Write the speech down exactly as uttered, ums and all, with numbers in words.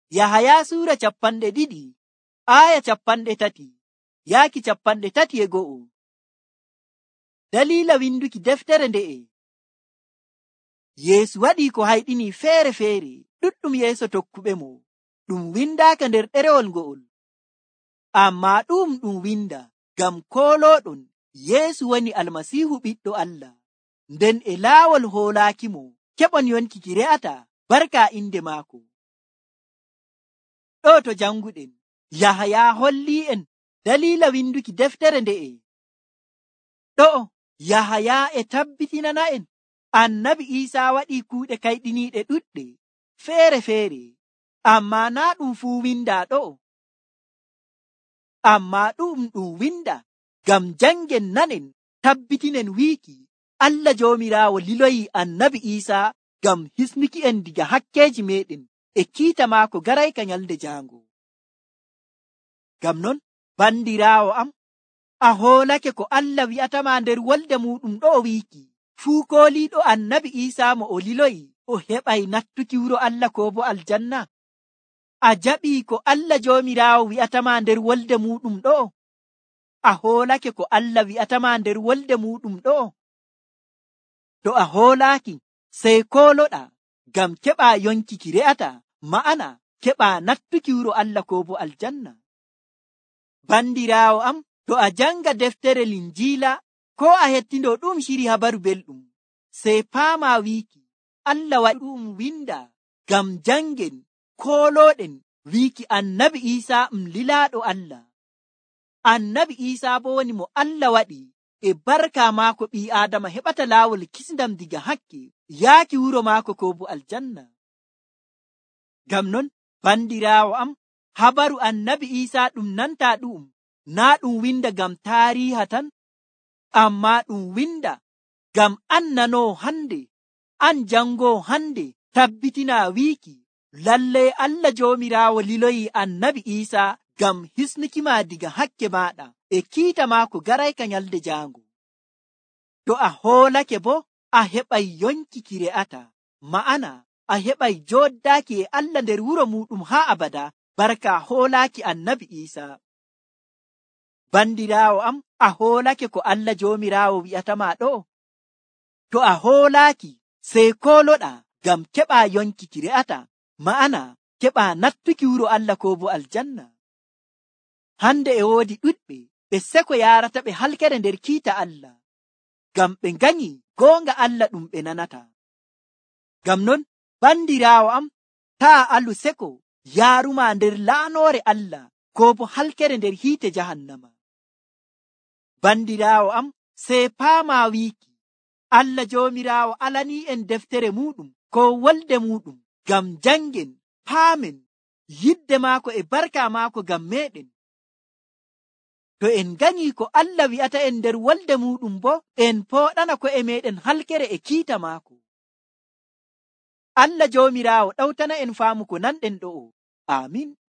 Yahaya suura cappanɗe ɗiɗi aya cappanɗe tati yaaki cappanɗe tati e go'o. Dalila winduki deftere nde'e. Yeesu waɗi ko hayɗini feere feere ɗuɗɗum yeeso tokkuɓe mo, ɗum windaaka nder ɗerewol ngo'ol. Amma ɗum ɗum winda ngam koloɗon Yeesu woni Almasiihu ɓiɗɗo Allah, nden e laawol hoolaaki mo keɓon yonki ki re'ata barka inde maako. Ɗo to janguɗen, Yahaya holli en dalila winduki deftere nde'e. Ɗo Yahaya e tabbitinana en Annabi Isa waɗi kuuɗe kayɗiniiɗe ɗuɗɗe feere feere, amma na ɗum fuu winda ɗo. Amma ɗum ɗum winda ngam jangen nanen tabbitinen wiiki Allah Joomiraawo liloyi Annabi Isa ngam hisnuki en diga hakkeji meɗen e kiita maako garayka nyalde jaango. Ngam non, bandiraawo am, a hoolake ko Allah wi'atama nder wolde muɗum ɗo wiiki fuu kooliiɗo Annabi Isa mo o liloyi o heɓay nattuki wuro Allah ko bo aljanna. A jaɓi ko Allah Joomiraawo wi'atama nder wolde muɗum ɗo? A hoolake ko Allah wi'atama nder wolde muɗum ɗo? To a hoolaaki, sey kooloɗa ngam keɓa yonki ki re'ata, ma'ana keɓa nattuki wuro Allah ko bo aljanna. Bandiraawo am, to a janga deftere Linjiila ko a hettindo ɗum shiri habaru belɗum, sey paama wiiki Allah waɗi ɗum winda ngam jangen kooloɗen wiiki Annabi Isa um lilaaɗo Allah. Annabi Isa bo woni mo Allah waɗi e barka maako ɓi Adama heɓata laawol kisndam diga hakke yaaki wuro maako ko bo aljanna. Ngam non, bandiraawo am, habaru Annabi Isa ɗum nanta ɗum na ɗum winda ngam taariha tan, amma ɗum winda ngam an nano hande, an jango hande tabbitina wiiki lalle Allah Joomiraawo liloyi Annabi Isa ngam hisnukima diga hakke maɗa e kiita maako garayka nyalde jaango. To a hoolake bo, a heɓay yonki ki re'ata, ma'ana a heɓay jooddaki e Allah nder wuro muɗum haa abada barka hoolaaki Annabi Isa. Bandiraawo am, a hoolake ko Allah Joomiraawo wi'atama ɗo? To a hoolaaki, sey kooloɗa ngam keɓa yonki ki re'ata, ma'ana keɓa nattuki wuro Allah ko bo aljanna. Hande e woodi ɗuɗɓe ɓe seko yarata ɓe halkere nder kiita Allah, ngam ɓe nganyi goonga Allah ɗum ɓe nanata. Ngam non, bandiraawo am, taa alu seko yaruma nder laanore Allah ko bo halkere nder hiite jahannama. Bandiraawo am, sey paama wiiki Allah Joomiraawo alani en deftere muɗum ko wolde muɗum ngam jangen paamen yidde maako e barka maako ngam meɗen. To en ganyi ko Allah wi'ata en nder wolde muɗum bo, en pooɗana ko e meɗen halkere e kiita maako. Allah Joomiraawo ɗawtana en faamu ko nanɗen ɗo. Amin.